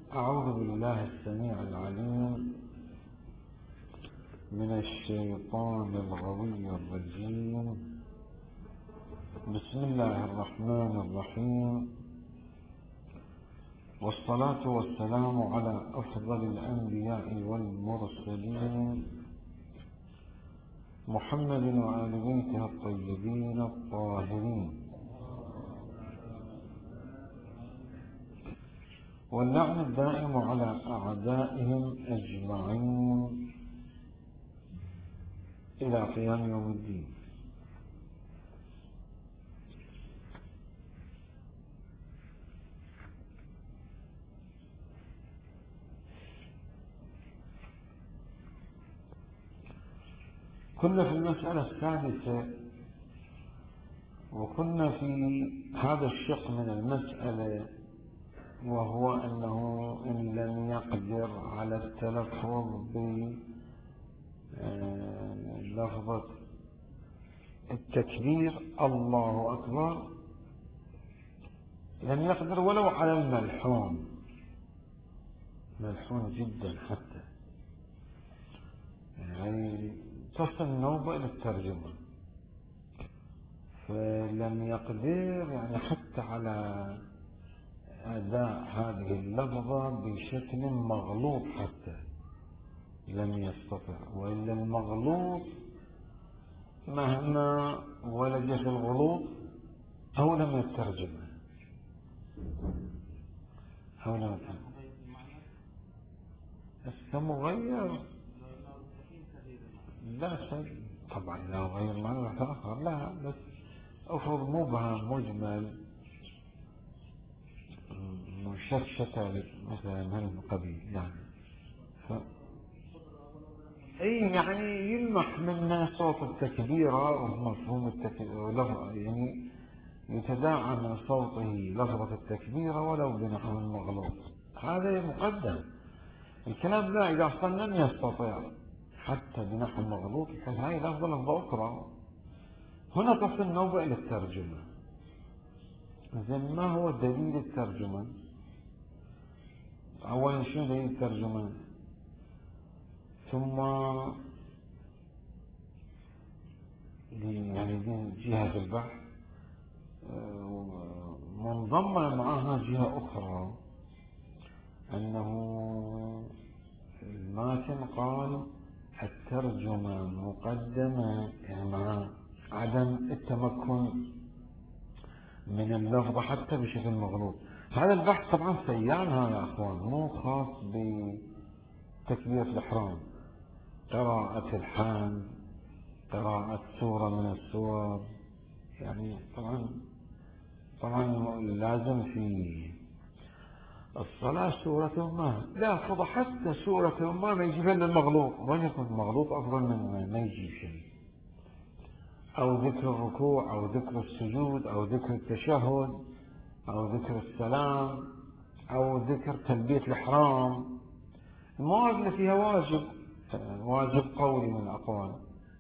أعوذ بالله السميع العليم من الشيطان الغوي الرجيم. بسم الله الرحمن الرحيم، والصلاة والسلام على أفضل الأنبياء والمرسلين محمد وآل بيته الطيبين الطاهرين، واللعن الدائم على أعدائهم أجمعين إلى قيام يوم الدين. كنا في المسألة السادسة، وكنا في هذا الشق من المسألة، وهو أنه إن لم يقدر على التلفظ بلفظة التكبير الله أكبر، لم يقدر ولو على الملحون، ملحون جدا حتى يعني تصل النوبة إلى الترجمة، فلم يقدر يعني حتى على أداء هذه اللفظة بشكل مغلوط، حتى لم يستطع. وإلا المغلوط مهما ولج في الغلوط أو لم يترجمه أو لم يترجمه. السمغير لا شيء طبعا، لا غير معنى آخر، لا، بس أفرض مبهم مجمل مشتت مثلا من القبيل يعني اي يعني يلمح منا صوت التكبيرة ومفهوم التكبيرة، يعني يتداعى من صوته لفظة التكبيرة ولو بنحو مغلوط، هذا مقدم. الكلام لا، إذا أصلا لم يستطيع حتى بنحو مغلوط، هاي لفظة أخرى. هنا تصل النوبة إلى الترجمة. إذن ما هو دليل الترجمة؟ أولا شنو دليل الترجمة؟ ثم يعني دي جهة البحث، منضمة معها جهة أخرى، أنه الماتن قال الترجمة مقدمة، يعني مع عدم التمكن من اللفظ حتى بشكل مغلوط. هذا البحث طبعا سيانها يا أخوان، مو خاص بتكبيرة الإحرام، قراءة الحمد، قراءة سورة من السور، يعني طبعا لازم في الصلاة سورة ما، لا فضح حتى سورة ما يجيب لنا المغلوط، وين يكون المغلوط أفضل من ما يجيب شيء، أو ذكر الركوع أو ذكر السجود أو ذكر التشهد أو ذكر السلام أو ذكر تلبية الإحرام. المواد اللي فيها واجب قولي من الأقوال.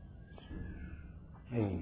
إيه،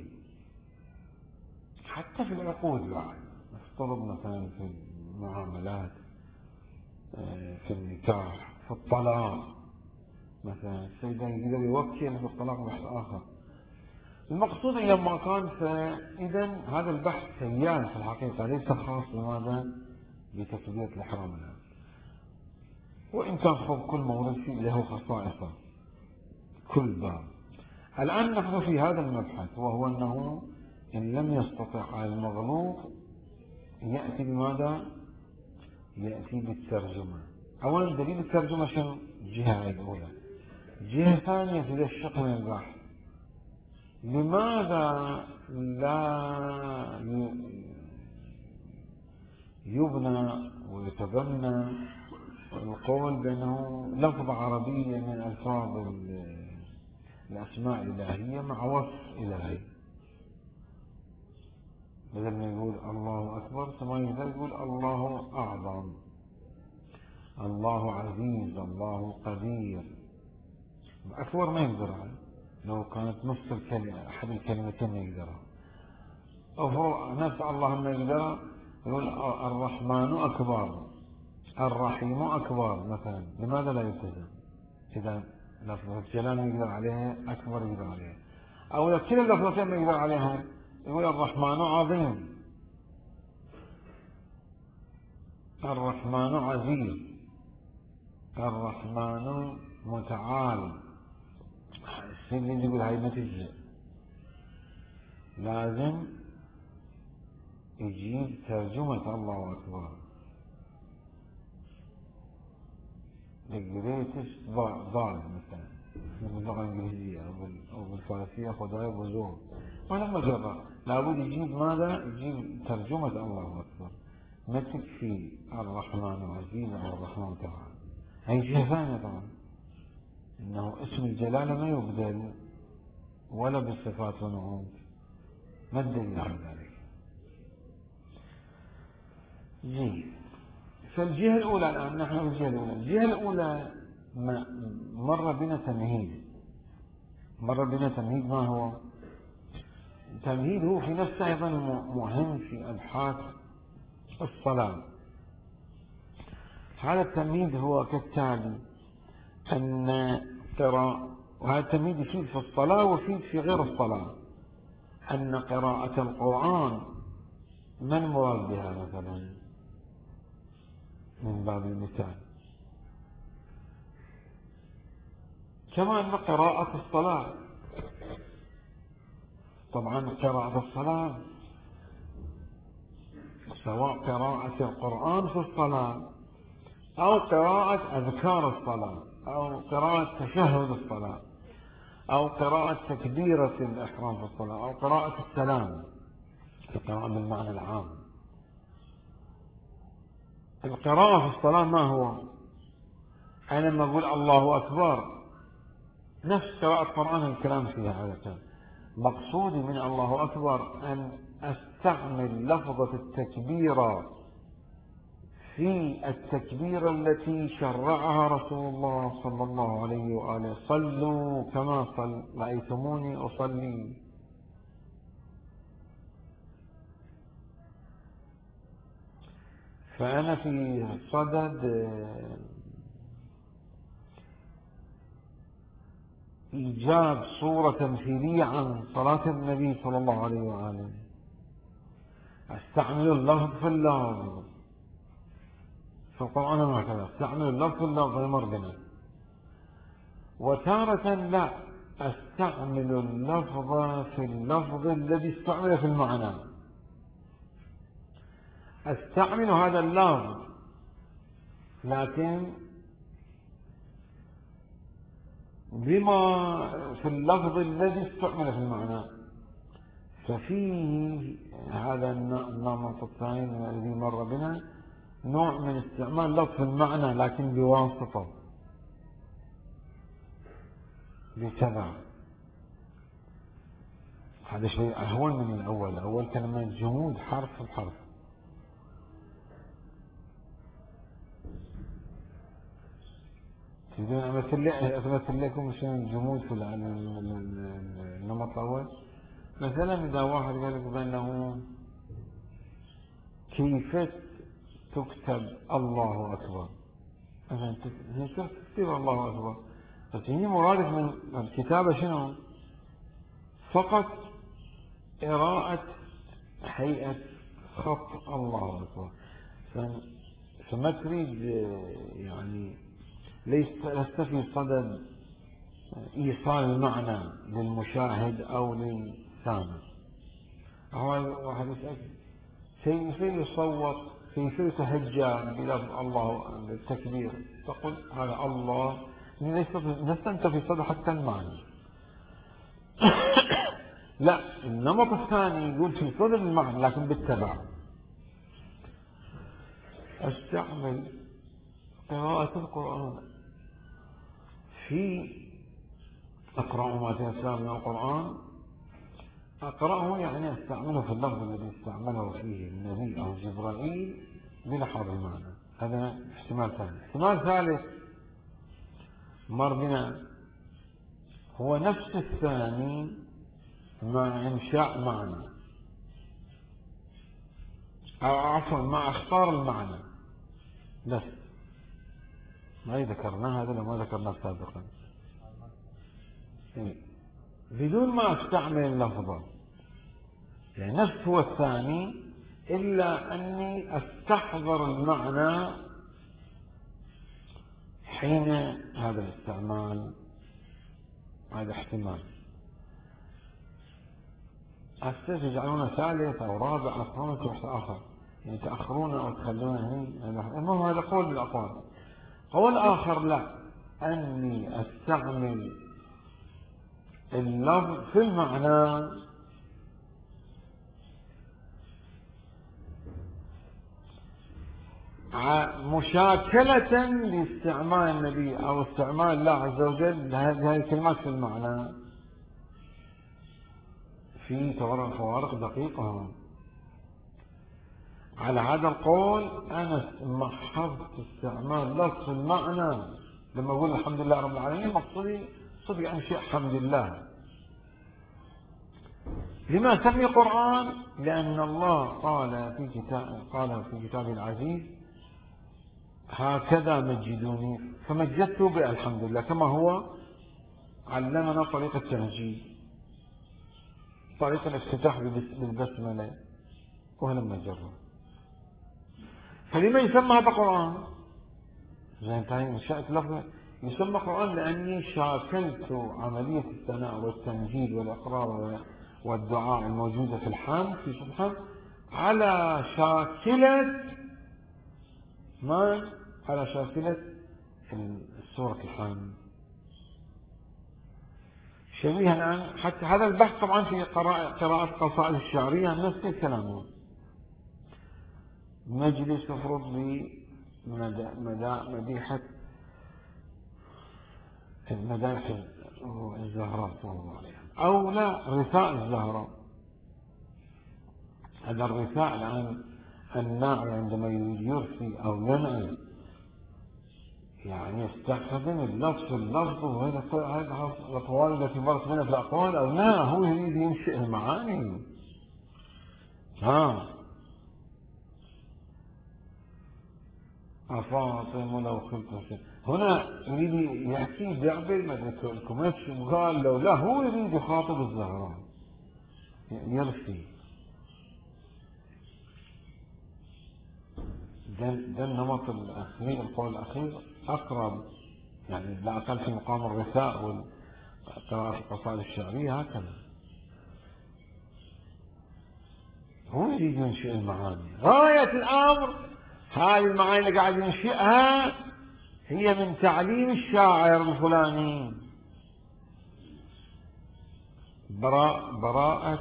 حتى في العقود بعد، نفترض مثلا في المعاملات، في النكاح، في الطلاق مثلا، السيدة يقدر يوكل في الطلاق بحث آخر. المقصود إذا ما كان، فإذا هذا البحث سيان في الحقيقة، ليس خاص بماذا؟ بتكبيرة الإحرام الآن، وإن كان خب كل مورد فيه له خصائصه كل باب. الآن نحن في هذا المبحث، وهو أنه إن لم يستطع على المغلوط يأتي بماذا؟ يأتي بالترجمة. أولا دليل الترجمة شنو؟ الجهة الأولى. جهة ثانية في الشق من البحث، لماذا لا يبنى ويتبنى القول بأنه لفظة عربية من ألفاظ الأسماء الإلهية مع وصف إلهي، بدل ما يقول الله أكبر ثم يقول الله أعظم، الله عزيز، الله قدير. أكبر ما يقدر عليه، لو كانت نص الكلمة أحد الكلمتين يقدرها، أو هو نفس الله ما يقدرها، يقول الرحمن أكبر، الرحيم أكبر مثلا، لماذا لا يلتزم؟ إذا لفظة الجلالة يقدر عليها، أكبر يقدر عليها، أو إذا كل اللفظتين ما يقدر عليها يقول الرحمن عظيم، الرحمن عزيز، الرحمن متعال. الشيء اللي يقول هاي ما تجي، لازم يجيب ترجمة الله أكبر. الجريتش ضال مثلا باللغة الإنجليزية أو بالفارسية خداي وزور، ولما جرى لابد يجيب ماذا؟ يجيب ترجمة الله أكبر. ما تكفي الرحمن العزيز أو الرحمن تعالى، هي جهة ثانية طبعا، إنه اسم الجلالة ما يبدل ولا بالصفات ونعوت، ما الدليل على ذلك؟ جيد. فالجهة الأولى الآن نحن في الجهة الأولى، الجهة الأولى مر بنا تمهيد. ما هو؟ تمهيد هو في نفسه أيضا مهم في أبحاث الصلاة. هذا التمهيد هو كالتالي: أن وهذا التمهيد يفيد في الصلاة ويفيد في غير الصلاة. أن قراءة القرآن ما المراد بها مثلا من باب المثال، كما أن قراءة الصلاة. طبعا قراءة الصلاة سواء قراءة القرآن في الصلاة أو قراءة أذكار الصلاة أو قراءة تشهد الصلاة أو قراءة تكبيرة الإحرام في الصلاة أو قراءة السلام، القراءة بالمعنى العام. القراءة في الصلاة ما هو؟ أنا لما أقول الله أكبر نفس قراءة القرآن الكلام فيها عادة. مقصودي من الله أكبر أن أستعمل لفظة التكبير في التكبيرة التي شرعها رسول الله صلى الله عليه وآله: صلوا كما رأيتموني أصلي. فأنا في صدد إيجاد صورة تمثيلية عن صلاة النبي صلى الله عليه وآله، أستعمل اللفظ في اللفظ. في القرآن هكذا استعمل اللفظ في اللفظ يمر بنا، وتارة لا أستعمل اللفظ في اللفظ الذي استعمل في المعنى. أستعمل هذا اللفظ لكن بما في اللفظ الذي استعمل في المعنى. ففيه هذا النمط الثاني الذي مر بنا نوع من استعمال لفظ المعنى لكن بواسطة، بسبب. هذا شيء أهون من الأول. الأول كان من الجمود حرف الحرف. تريدون أمثل لكم شنو الجمود في النمط الأول؟ مثلا إذا واحد قال لك بأنه كيف تكتب الله أكبر، مثلا تكتب الله أكبر، بس هي مرادف من الكتابة شنو؟ فقط قراءة هيئة خط الله أكبر. فما تريد يعني لست في صدد إيصال المعنى للمشاهد أو للسامع. هو واحد يسأل كيف يصوت، كيف يتهجى بلفظ الله بالتكبير، تقول هذا الله، لست أنت في صدد حتى المعنى. لا، النمط الثاني يقول في صدد المعنى لكن بالتبع. استعمل قراءة القرآن في أقرأ ما تيسر من القرآن. أقرأه يعني أستعمله في اللفظ الذي استعمله فيه النبي أو جبرائيل بلحاظ المعنى. هذا احتمال ثاني. احتمال ثالث مر بنا هو نفس الثاني مع إنشاء معنى، أو عفوا مع اختار المعنى بس. ما ذكرنا هذا لما ذكرنا سابقا، بدون ما استعمل لفظا، يعني نفس هو الثاني، إلا أني أستحضر المعنى حين هذا الاستعمال. هذا احتمال. السيف يجعلون ثالث أو رابع أو خامس وقت آخر، يعني يتأخرون أو تخلون المهم هذا قول من الأقوال. قول آخر لا، أني أستعمل اللفظ في المعنى مشاكلة لاستعمال النبي أو استعمال الله عز وجل هذه الكلمات في المعنى، في فوارق دقيقة. على هذا القول أنا محضت استعمال لفظ المعنى لما أقول الحمد لله رب العالمين، مقصودي صدق عن شيء حمد الله. لما سمي قرآن؟ لأن الله قال في كتابه العزيز هكذا مجدوني، فمجدته بالحمد لله، كما هو علمنا طريقة التمجيد، طريقة الافتتاح بالبسملة، وهلما جرى. فلما يسمى هذا قرآن؟ زين شاءت لفظه يسمى قرآن لأني شاكلت عملية الثناء والتمجيد والإقرار والدعاء الموجودة في الحمد في سبحان على شاكلة ما؟ على شاكلة سورة الحمد. شبيها الآن حتى هذا البحث طبعا في قراءة قصائد الشعرية نفس الكلام، مجلس مفروض بمديحة مدائح الزهراء صلى الله عليه وسلم، أو لا رثاء الزهراء. هذا الرثاء الآن الناعي عندما يرثي أو ينعي يعني يستخدم اللفظ وهذا الأقوال التي مرت منها في الأقوال، أو لا هو يريد ينشئ المعاني. أفاطم لو خلت هنا يريد يحكي بيعبل ما الكمش وقال لو لا هو يريد يخاطب الزهراء يرثي. ده النمط الأخير، القول الأخير أقرب، يعني لا أقل في مقام الرثاء والقراءة القصائد الشعرية. هكذا هو يريد ينشئ المعاني. غاية الأمر هذه المعاني اللي قاعد ينشئها هي من تعليم الشاعر الفلاني، براءة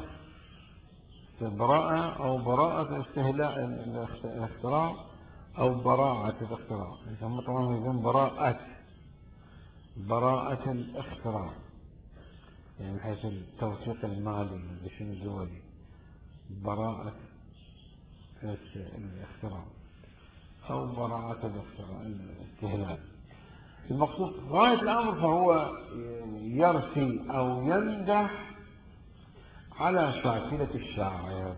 أو براءة الاختراع أو براعة الاختراع، يسمى طبعا يقول براءة الاختراع، يعني من حيث التوثيق المالي لشنو الدولي، براءة الاختراع أو براعة الاستهلال. المقصود غاية الأمر فهو يرثي أو يمدح على شاكلة الشاعر،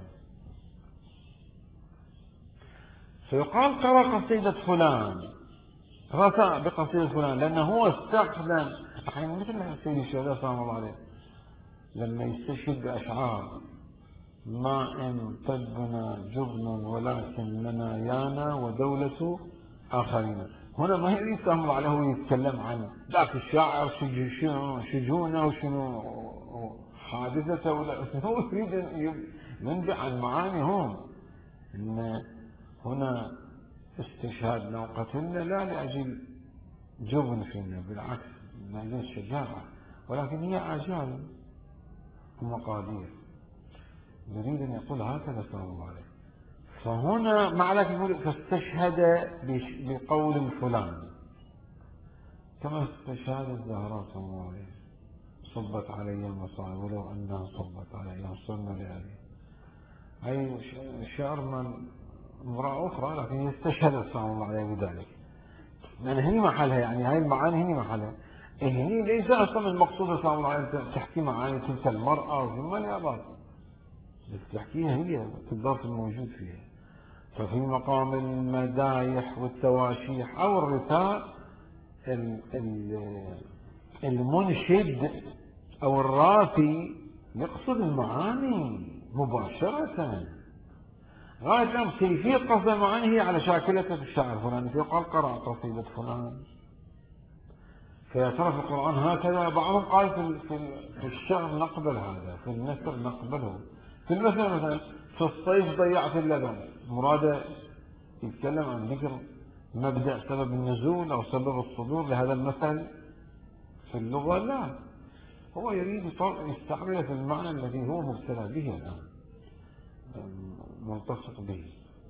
فيقال قرأ قصيدة فلان، رثى بقصيدة فلان، لأنه هو استخدم أحيانا مثل سيد الشهداء صلى الله عليه لما يستشهد بأشعار ما إن طبنا جبن ولكن لنا يانا ودولة آخرين. هنا ما يريد صلى عليه ويتكلم عن ذاك الشاعر شجونه وشنو حادثته، هو يريد ينبع عن معاني هم إن هنا استشهادنا وقتلنا لا لأجل جبن فينا، بالعكس من أجل الشجاعة، ولكن هي أعجال ومقادير. يريد أن يقول هكذا صلى الله عليه. فهنا مع ذلك يقول فاستشهد بقول فلان، كما استشهد الزهراء صلى الله عليه صبت علي المصائب ولو أنها صبت علي صرنا لأبي. أي شعر من امرأة أخرى لكن استشهدت صلى الله عليه بذلك، لأن هني محلها، يعني هاي المعاني هني محلها. هني ليس أصلا المقصود صلى الله عليه تحكي معاني تلك المرأة وثم الأباط، تحكيها هي في الظرف الموجود فيها. ففي مقام المدايح والتواشيح أو الرثاء المنشد أو الراثي يقصد المعاني مباشرة. غاية الأمر كيفية قصد المعاني هي على شاكلته في الشعر الفلاني، فيقال قرأ قصيدة فلان، فيعترف القرآن هكذا. بعضهم قال في الشعر نقبل هذا، في النثر نقبله. في المثل مثلا في الصيف ضيعت اللبن، مراده يتكلم عن ذكر مبدأ سبب النزول أو سبب الصدور لهذا المثل في اللغة. لا، هو يريد يستعمله في المعنى الذي هو مبتلى به الآن، ملتصق به.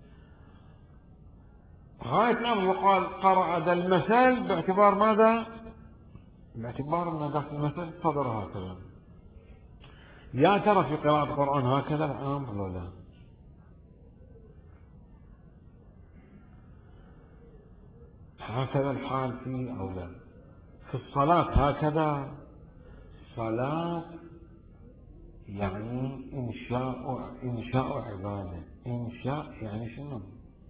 غاية الأمر يقال قرأ ذا المثل باعتبار ماذا؟ باعتبار أن ذاك المثل صدر هكذا. يا ترى في قراءة القرآن هكذا الأمر ولا لا؟ هكذا الحال فيه أو لا؟ في الصلاة هكذا. صلاة يعني إنشاء عبادة. إنشاء يعني شنو؟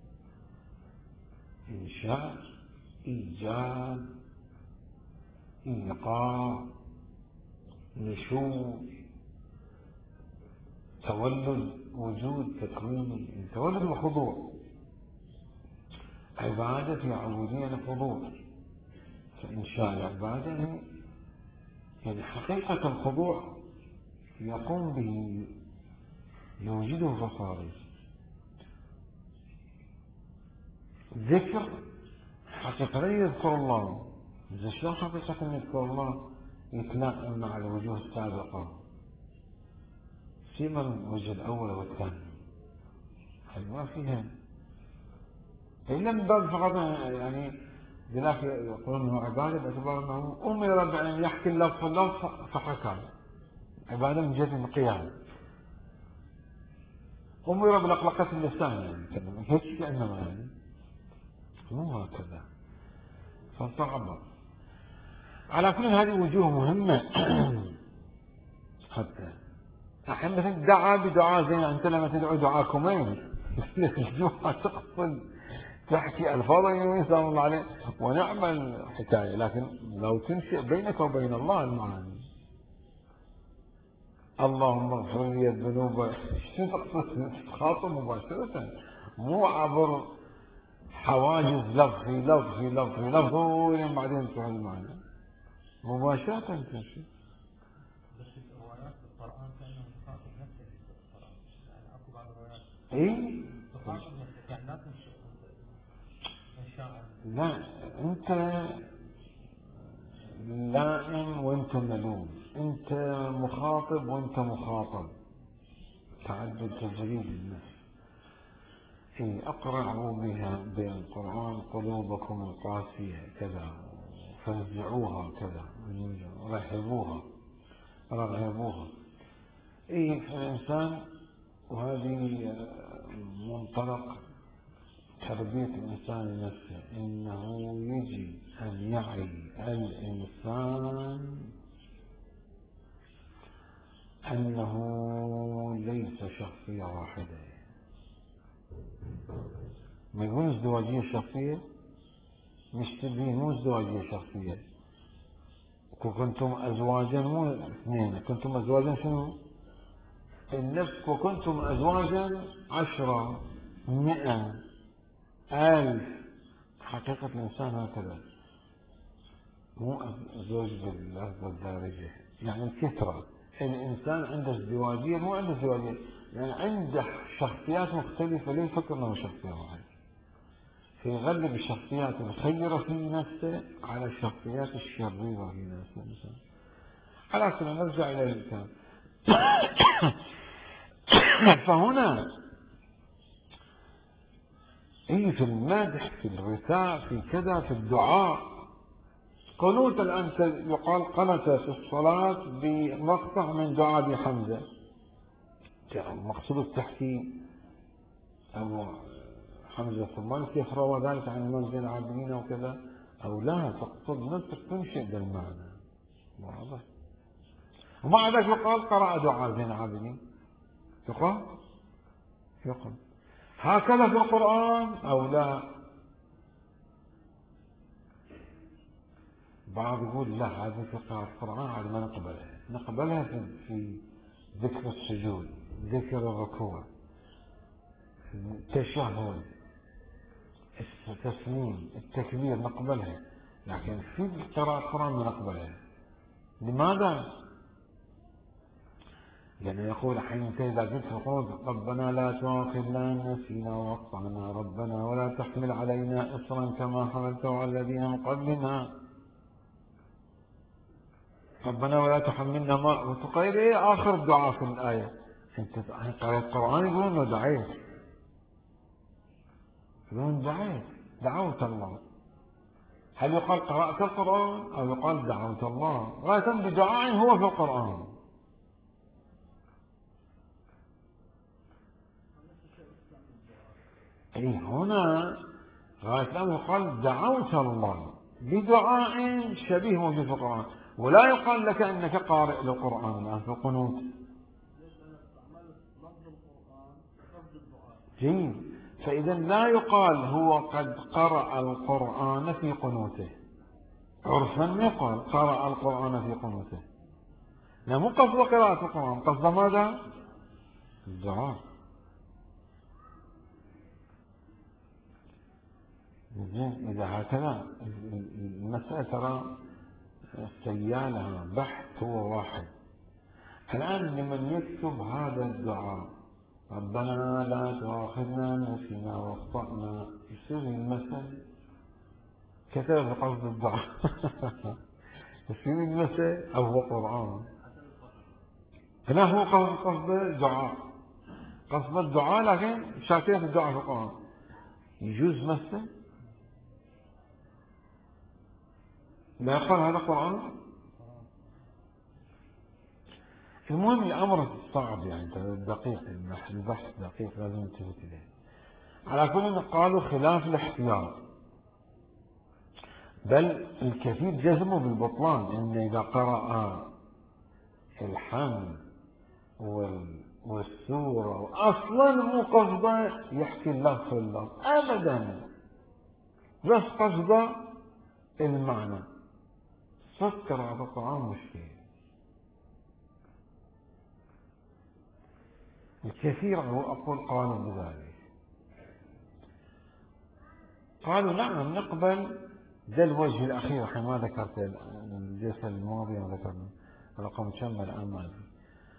إنشاء، إيجاد، إيقاع، نشوء، تولد، وجود، تكوين. تولد الخضوع، عبادة في عبودية الخضوع. فإنشاء العبادة يعني حقيقة الخضوع يقوم به، يوجده في الخارج. ذكر حقيقة يذكر الله، إذا شلون حقيقة يذكر الله؟ يتلائم مع الوجوه السابقة، سيما الوجه الأول والثاني، ما فيها إلا من باب فقط يعني. لذلك يقولون أنه عبادة باعتبار أنه أمر بأن يحكي اللفظ فحكى، عبادة من جهة القيام. أمر بلقلقة اللسان يعني هيك كأنما يعني مو هكذا، فصعبة. على كل هذه وجوه مهمة. حتى الحين مثلا دعا بدعاء زين، أنت لما تدعو دعاء كمين الجمعة تقصد تحكي ألفاظا يسلم الله عليه ونعمل حكاية، لكن لو تنشئ بينك وبين الله المعاني، اللهم اغفر لي الذنوب، شو تقصد؟ تخاطب مباشرة، مو عبر حواجز لفظ في لفظ في لفظ في لفظ وبعدين تروح المعنى مباشرة تنشئ. بس الروايات في القرآن كأنه تخاطب نفسه في القرآن، يعني أكو بعض الروايات إيه؟ تخاطب نفسك، يعني لا تنشئ إنشاء. لا، أنت لائم وأنت ملوم، أنت مخاطب وأنت مخاطب، تعدد تجريد النفس. أقرعوا بها بالقرآن قلوبكم القاسية كذا، فانزعوها كذا، رحبوها، رغبوها. فالإنسان، وهذه منطلق تربية الإنسان نفسه، إنه يجب أن يعي الإنسان أنه ليس شخصية واحدة. ما يقول ازدواجية شخصية، مش تبين، مو ازدواجية شخصية. كنتم أزواجا مو اثنين، كنتم أزواجا شنو؟ النفس. وكنتم أزواجا 10 100 1000. حقيقة الإنسان هكذا، مو زوج باللفظة الدارجة، يعني الكثرة. الإنسان عنده ازدواجية، مو عنده ازدواجية يعني عنده شخصيات مختلفة، لا يفكر أنه شخصية واحدة. فيغلب الشخصيات الخيرة في نفسه على الشخصيات الشريرة في نفسه. على كل نرجع إلى الكلام. فهنا في المدح، في الرثاء، في كذا، في الدعاء. قنوت الآن يقال قنت في الصلاة بمقطع من دعاء أبي حمزة، مقصود التحكيم أو حمزة ثم كيف روى ذلك عن الإمام زين العابدين وكذا، أو لا تقصد نفسك تنشئ بالمعنى واضح. ومع ذلك يقال قرأ دعاء زين العابدين، يقال هكذا في القرآن أو لا؟ بعض يقول لا، هذه في قراءة القرآن عاد ما نقبلها، نقبلها في ذكر السجود، ذكر الركوع، التشهد، التسليم، التكبير، نقبلها، لكن في قراءة القرآن ما نقبلها. لماذا؟ لأنه يقول حين إذا قلت في القنوت ربنا لا تؤاخذنا إن نسينا وأخطأنا، ربنا ولا تحمل علينا إصرا كما حملته على الذين من قبلنا، ربنا ولا تحملنا ما وتقول إيه آخر الدعاء في الآية. أنت قرأت القرآن يقولون إنه دعيت، يقولون دعيت، دعوت الله. هل يقال قرأت القرآن أو يقال دعوت الله؟ غاية بدعاء هو في القرآن. أي هنا غاية الأمر يقال دعوت الله بدعاء شبيه موجود في القرآن، ولا يقال لك أنك قارئ للقرآن الآن في القنوت. جيد، فإذا لا يقال هو قد قرأ القرآن في قنوته، عرفا يقال قرأ القرآن في قنوته، لا مو قصد قراءة القرآن، قصد ماذا؟ الدعاء. إذا هكذا المسألة ترى سيالها بحث هو واحد. الآن لمن يكتب هذا الدعاء ربنا لا تؤاخذنا إن نسينا واخطأنا، يصير المثل كتب قصد الدعاء يصير المثل أو هو قرآن؟ هنا هو قصد الدعاء، قصد الدعاء لكن شاكية الدعاء في القرآن، يجوز مثل؟ لا يقال هذا قرآن. المهم الأمر صعب يعني دقيق، البحث دقيق لازم ننتبه إليه. على كل قالوا خلاف الاحتياط، بل الكثير جزموا بالبطلان، إن إذا قرأ الحمد والسورة أصلا مو قصده يحكي اللفظ في اللفظ أبدا، بس قصده المعنى، صدق قراءة القرآن مشكلة. الكثير أقول قالوا بذلك، قالوا نعم نقبل ذا الوجه الأخير. حين ما ذكرت الجلسة الماضية ما ذكرنا رقم كم الآن ما أدري،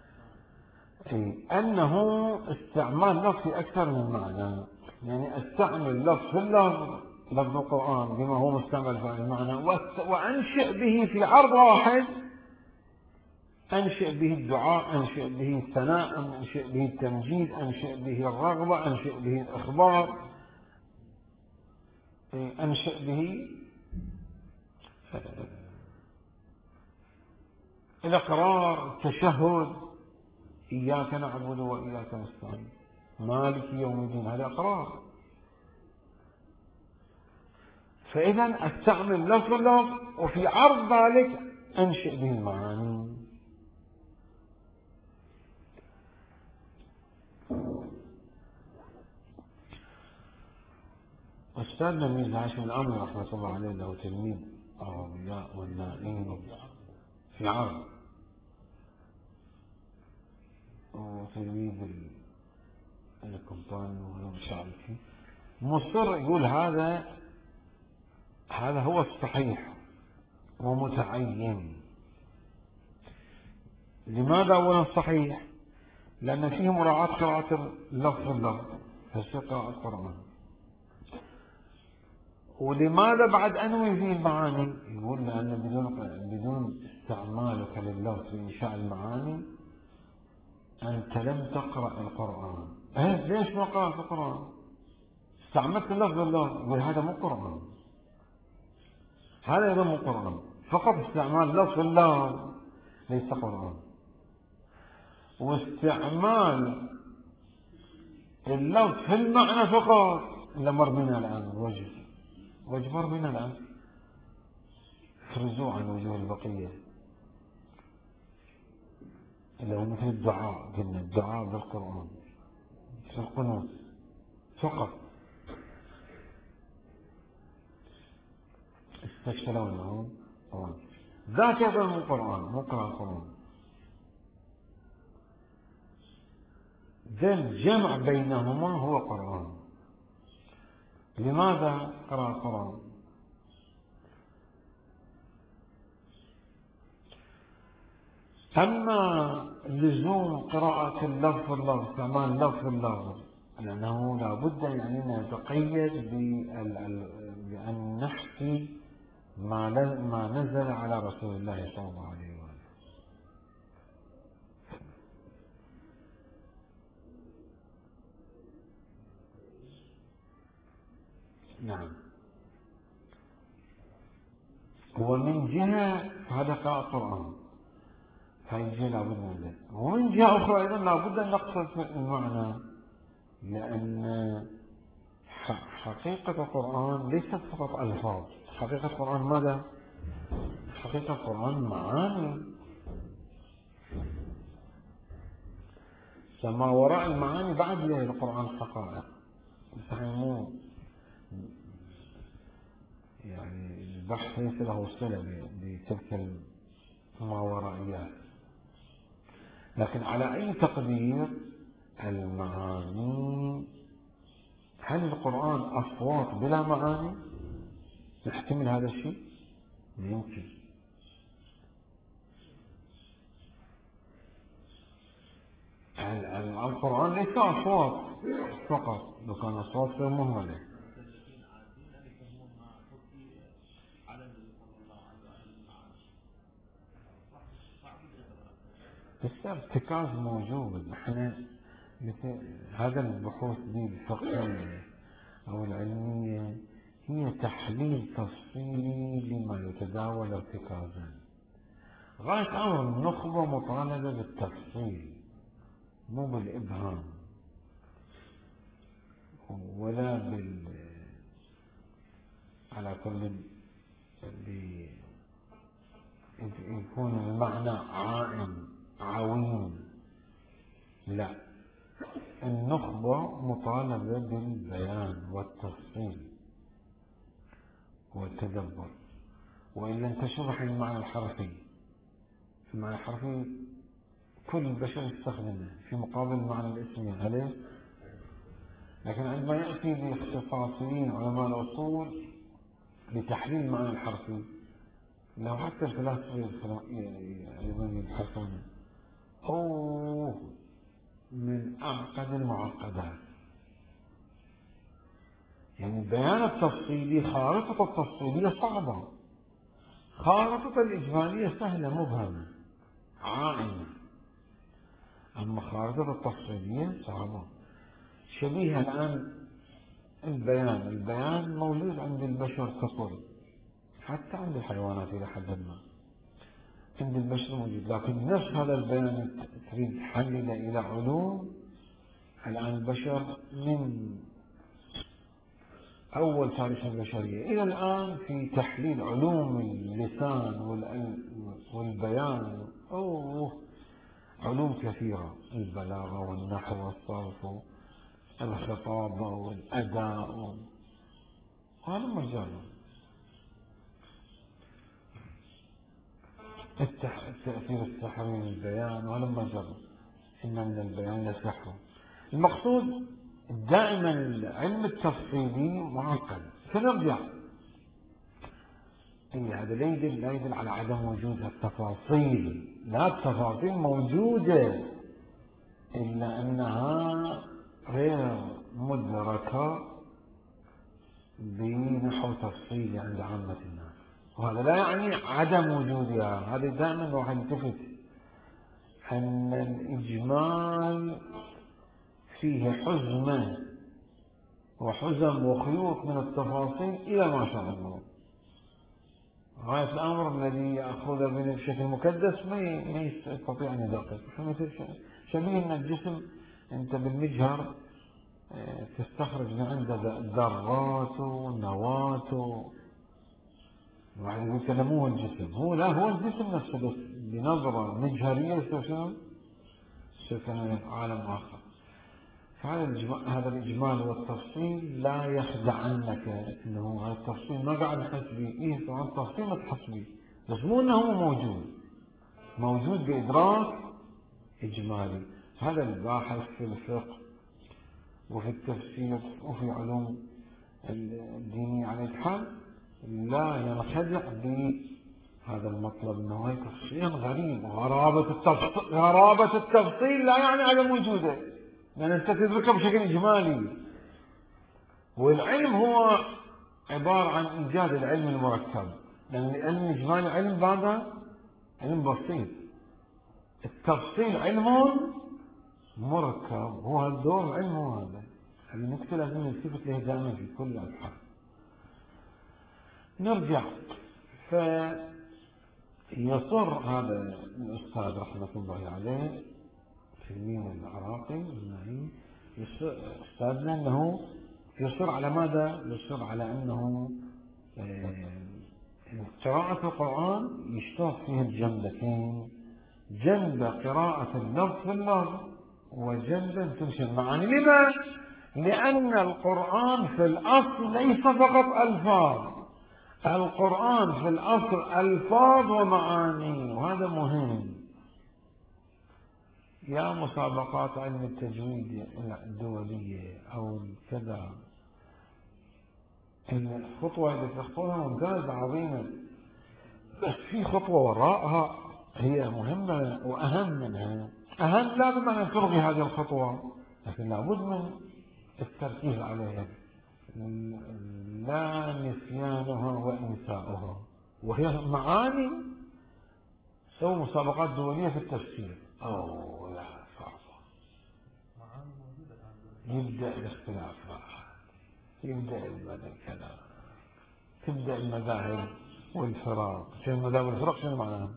أنه استعمال لفظ أكثر من معنى، يعني استعمل لفظ في اللفظ لفظ القرآن بما هو مستعمل في المعنى، وأنشئ به في عرض واحد، أنشئ به الدعاء، أنشئ به الثناء، أنشئ به التمجيد، أنشئ به الرغبة، أنشئ به الإخبار، أنشئ به الإقرار، التشهد، إياك نعبد وإياك نستعين، مالك يوم الدين، هذا إقرار. فإذا أستعمل لفظ اللفظ وفي عرض ذلك أنشئ به المعاني. أستاذنا ميرزا هاشم الأمري رحمة الله عليه له تلميذ الأولياء والنائين في عرض، وتلميذ القمطاني والشعبي مصر يقول هذا هو الصحيح ومتعين. لماذا أولا صحيح؟ لأن فيه مراعاة قراءة اللفظ في قراءة القرآن. ولماذا بعد أنوي فيه المعاني؟ يقول لأن بدون استعمالك لللفظ في إنشاء المعاني أنت لم تقرأ القرآن. ليش ما قرأت القرآن؟ استعملت اللفظ يقول هذا مو قرآن، هذا مو قرآن، فقط استعمال لفظ الله ليس قرآن. واستعمال اللفظ في المعنى فقط لمر بنا الآن وجه مر بنا الآن، فرزوا عن وجوه البقية اللي هو مثل الدعاء، قلنا الدعاء بالقرآن في القنوت فقط، استشكلوا لهم قرآن ذاك هذا مو قرآن، مو قراءة قرآن. ذا الجمع بينهما هو قرآن. لماذا قراءة قرآن؟ أما لزوم قراءة اللفظ اللفظ، استعمال لفظ اللفظ، لأنه لا بد يعني أن نتقيد بأن نحكي ما نزل على رسول الله صلى الله عليه وسلم. نعم. ومن جهة هذا قراءة قرآن، هذه جهة لابد من ذلك. ومن جهة أخرى أيضا لابد أن نقصد المعنى، لأن حقيقة القرآن ليست فقط ألفاظ. حقيقة القرآن ماذا؟ حقيقة القرآن معاني. فما وراء المعاني بعد للقرآن حقائق. مو يعني البحث ليس له صلة بتلك الماورائيات، لكن على أي تقدير المعاني. هل القرآن أصوات بلا معاني؟ نحتمل هذا الشيء؟ يمكن. القرآن ليس أصوات فقط، لو كان أصوات غير مهملة. بس ارتكاز موجود. احنا هذا البحوث دي الفقهية أو العلمية هي تحليل تفصيلي لما يتداول ارتكازا. غاية أمر النخبة مطالبة بالتفصيل مو بالإبهام ولا على كل يكون المعنى عائم عويم. لا، النخبة مطالبة بالبيان والتفصيل والتدبر، وإلا انتشرح المعنى الحرفي. المعنى الحرفي كل البشر يستخدمه في مقابل المعنى الاسمي عليه، لكن عندما يأتي باختصاصيين علماء الأصول لتحليل المعنى الحرفي، لو حتى الفلاسفة يبحثون من أعقد المعقدات. يعني البيان التفصيلي، خارطة التفصيلية صعبة، خارطة الإجمالية سهلة مبهمة عائمة، أما خارطة التفصيلية صعبة. شبيهة الآن البيان موجود عند البشر ككل، حتى عند الحيوانات إلى حد ما عند البشر موجود، لكن نفس هذا البيان تريد تحلل إلى علوم. الآن البشر من أول تاريخ البشرية إلى الآن في تحليل علوم اللسان والبيان علوم كثيرة، البلاغة والنحو والصرف والخطابة والأداء هذا مجال. التأثير السحري للبيان وهذا مجال. إن من البيان لسحر. المقصود دائما العلم التفصيلي معقد. فنرجع هذا لا يدل على عدم وجود التفاصيل، لا، التفاصيل موجودة إلا أنها غير مدركة بنحو تفصيلي عند عامة الناس، وهذا لا يعني عدم وجودها. هذا دائما الواحد يلتفت أن الإجمال فيه حزمة وحزم وخيوط من التفاصيل إلى ما شاء الله. غاية الأمر الذي يأخذ بشكل مكدس ما يستطيع أن يدقق. شبيه أن الجسم أنت بالمجهر تستخرج من عنده ذرات ونواة. واحد يقول كذا مو الجسم، هو لا، هو الجسم نفسه، بس بنظرة مجهرية يصير عالم آخر. هذا الإجمال والتفصيل لا يخدعنك، إنه هذا التفصيل ما قاعد نحس به. طبعا التفصيل ما تحس به، بس مو أنه موجود بإدراك إجمالي. هذا الباحث في الفقه وفي التفسير وفي علوم الدينية على الحال لا ينخدع بهذا المطلب، أنه هي تفصيل غريب، غرابة التفصيل لا يعني عدم وجوده، لأن أنت تدركه بشكل إجمالي. والعلم هو عبارة عن إيجاد العلم المركب، لأن العلم الإجمالي علم ماذا؟ علم بسيط. التفصيل علم مركب، هو الدور علمه هذا. هذه نكتة لازم نلتفت لها دائما في كل الأبحاث. نرجع. فيصر هذا الأستاذ رحمة الله عليه تلميذ العراقي أستاذنا أنه يصر على ماذا؟ يصر على أنه قراءة القرآن يشترط فيها الجنبتين، جنب قراءة اللفظ في اللفظ وجنب تمشي المعاني. لما؟ لأن القرآن في الأصل ليس فقط ألفاظ، القرآن في الأصل ألفاظ ومعاني، وهذا مهم. يا مسابقات علم التجويد الدولية أو كذا، الخطوة اللي تخطوها ممتازة عظيمة، بس في خطوة وراءها هي مهمة وأهم منها. أهم لا بمعنى أن تلغي هذه الخطوة، لكن لابد من التركيز عليها، لا نسيانها وإنساؤها، وهي معاني. سووا مسابقات دولية في التفسير، لا صعبة، يبدأ الاختلاف، يبدأ الكلام، تبدأ المذاهب والفرق. شنو المذاهب والفرق؟ شنو معناها؟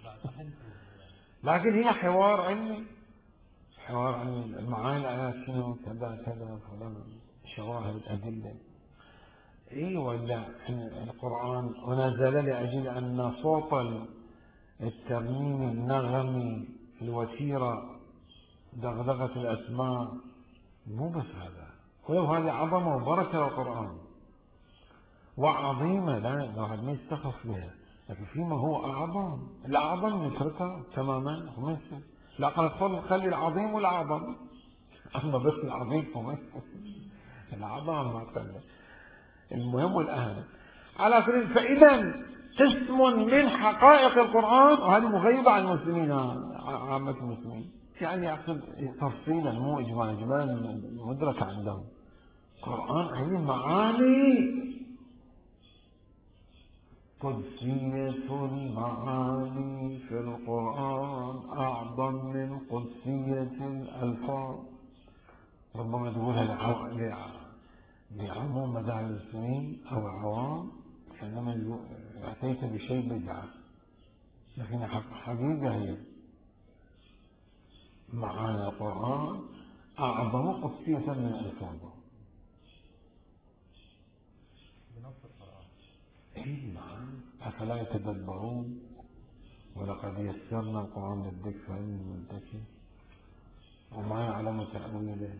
لكن هي حوار علمي، حوار عن معاني الآيات، شنو كذا كذا فلان، شواهد الأدلة. ولا القرآن ونزل لأجل أن صوت الترنيم النغمي الوتيرة دغدغة الأسماء. مو بس هذا، ولو هذه عظمة وبركة للقرآن وعظيمة، لا الواحد ما يستخف بها، لكن فيما هو أعظم، الأعظم نتركه تماما وما يصير. لا خلي العظيم والأعظم، أما بس العظيم وما الأعظم ما خلي، المهم والأهم. على كل، فإذا قسم من حقائق القرآن، وهذه مغيبة عن المسلمين، عامة المسلمين، يعني يأخذ تفصيلا مو إجمالا مدرك عندهم. القرآن علم معاني، قدسية المعاني في القرآن أعظم من قدسية الألفاظ. ربما تقولها لعموم مذاهب المسلمين أو العوام كأنما أتيت بشيء بدعة، لكن حقيقة هي معاني القرآن أعظم قدسية من ألفاظه. نعم، أفلا يتدبرون؟ ولقد يسرنا القرآن للذكر فهل من مدكر وما يعلم تأويله.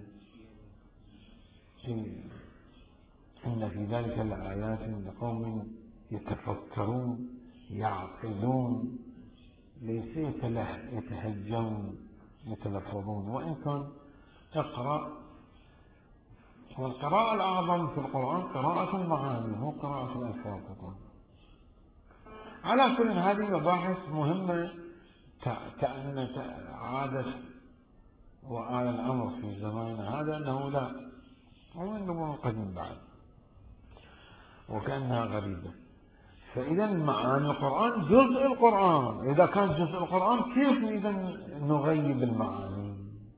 إن في ذلك لآيات لقوم يتفكرون يعقلون، ليس يتهجون يتلفظون. وإن كان اقرأ، والقراءة الأعظم في القرآن قراءة المعاني مو قراءة الألفاظ. على كل هذه مباحث مهمة كأن عادة وآل الأمر في زماننا هذا أنه لا، ومن الأمور القديم بعد، وكأنها غريبة. فإذا معاني القرآن جزء القرآن، إذا كان جزء القرآن كيف إذا نغيب المعاني؟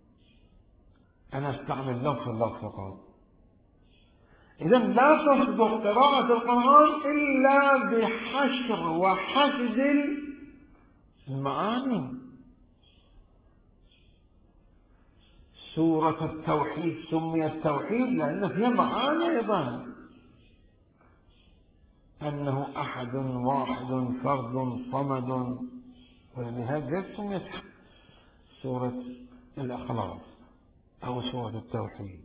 أنا أستعمل لفظ فقط. إذا لا تصدق قراءة القرآن إلا بحشر وحشد المعاني. سورة التوحيد سميت توحيد لأن فيها معاني أيضا، أنه أحد واحد فرد صمد، ولهذا سميت سورة الإخلاص أو سورة التوحيد.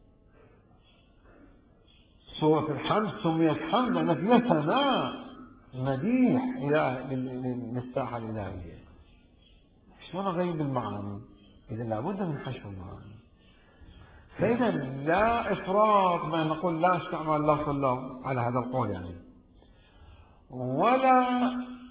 سورة الحمد سميت حمد لأن فيها ثناء مديح للساحة الإلهية. شلون أغيب المعاني؟ إذا لابد من حشو المعاني. فإذا لا إفراط بأن نقول لا استعمال لفظ اللفظ على هذا القول يعني، ولا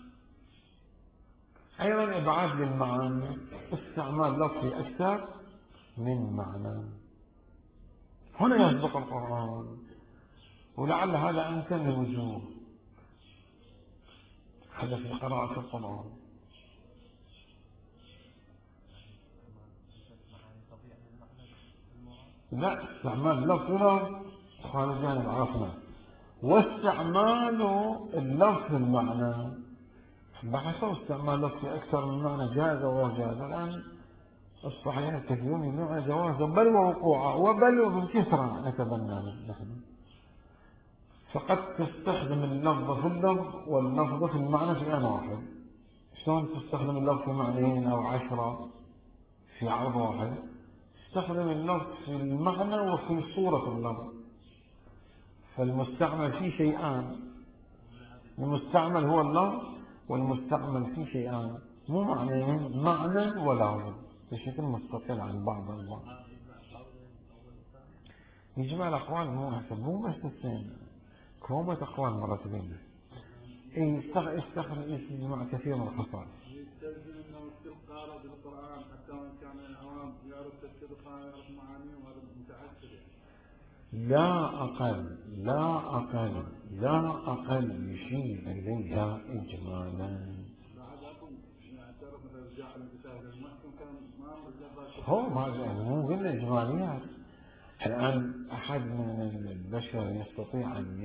أيضا إبعاد للمعاني، استعمال لفظي أكثر من معنى. هنا يسبق القرآن، ولعل هذا أمكن لوجوه. هذا في قراءة القرآن. لا، استعمال لفظ خارجان العرفنا، واستعمال اللفظ المعنى بحثوا استعمال لفظ أكثر من معنى جاز وجاز. الآن الصحيح كثيرون يمنعون جوازا بل ووقوعا وبل بالكثرة نتبنى نحن. فقد تستخدم اللفظ في اللفظ واللفظ في المعنى في آن واحد. شلون تستخدم اللفظ في معنيين أو 10 في عرض واحد؟ تستخدم اللفظ في المعنى وفي صورة اللفظ. فالمستعمل فيه شيئان، المستعمل هو اللفظ، والمستعمل فيه شيئان مو معنيين، معنى ولفظ بشكل مستقل عن بعض البعض. يجمع الأقوال مو حسب، مو بس السين، كومة أقوال مرتبين. يستخرج يجمع كثير من الخصائص. يستلزم انه كل قارئ بالقران حتى وان كان من العوام يعرف تفسير القران ويعرف معانيه، وهذا متعسر يعني. لا أقل يشير إليها إجمالا. هو مو قلنا إجماليات. الآن أحد من البشر يستطيع أن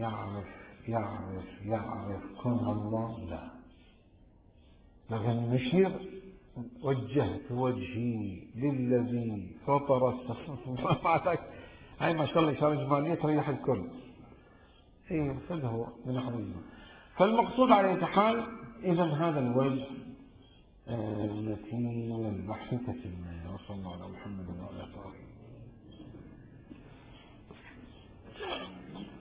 يعرف كن الله؟ لا. لكن نشير وجهت وجهي للذي فطر السماوات. هاي ما شاء الله إشارة إجمالية تريح الكل. فده من أحد. فالمقصود على أي حال إذا هذا الوجه التي البحث تتم. وصلى الله على محمد وعلى آله وصحبه.